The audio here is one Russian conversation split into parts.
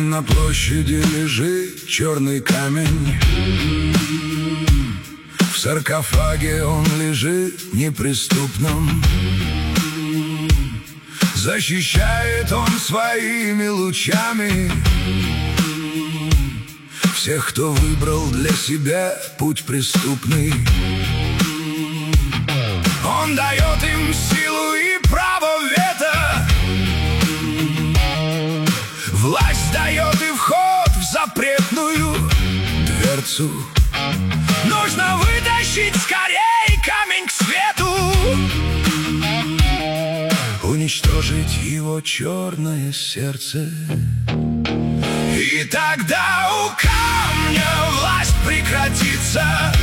Глянь, на площади лежит черный камень. В саркофаге он лежит неприступным. Защищает он своими лучами всех, кто выбрал для себя путь преступный. Он дает им силу и право вето, власть дает и вход в запретную дверцу. Нужно вытащить скорей камень к свету, уничтожить его черное сердце. И тогда у камня власть прекратится.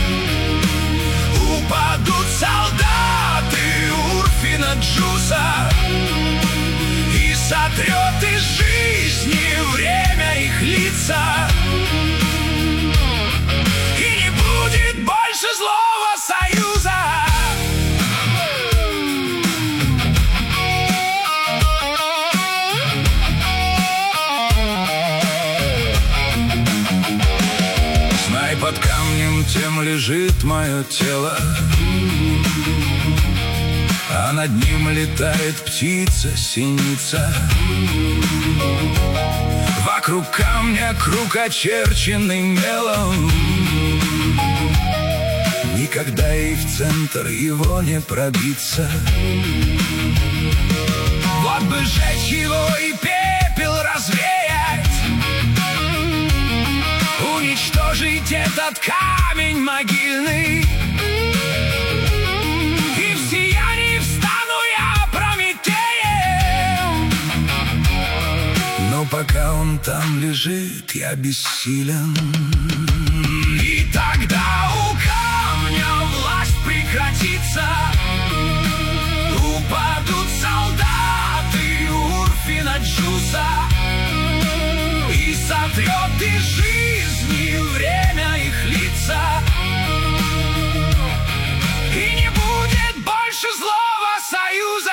Упадут солдаты Урфина Джуса, и сотрет из жизни время их лица. И не будет больше злого союза. Знай, под камнем тем лежит мое тело, а над ним летает птица-синица. Вокруг камня круг, очерченный мелом. Никогда и в центр его не пробиться. Вот бы сжечь его и пепел развеять, уничтожить этот камень могильный. И в сиянии встану я Прометеем. Но пока он там лежит, я бессилен. И тогда у камня власть прекратится. Упадут солдаты Урфина Джуса, и сотрет из жизни время их лица. И не будет больше злого союза.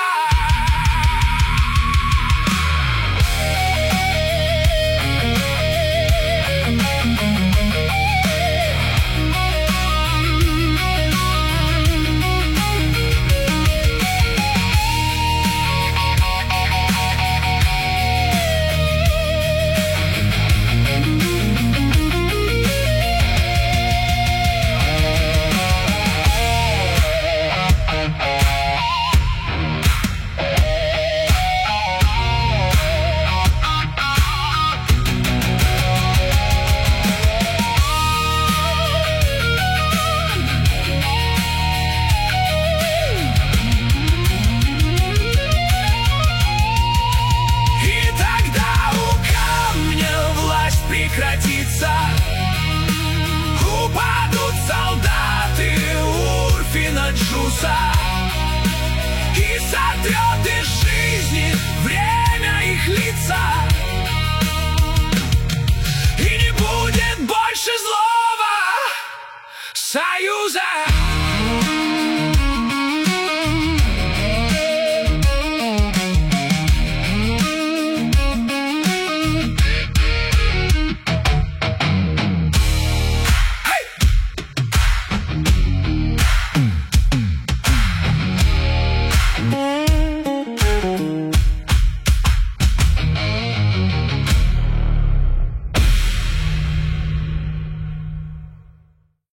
Прекратится. Упадут солдаты Урфина Джуса, и сотрет из жизни время их лица. И не будет больше злого союза.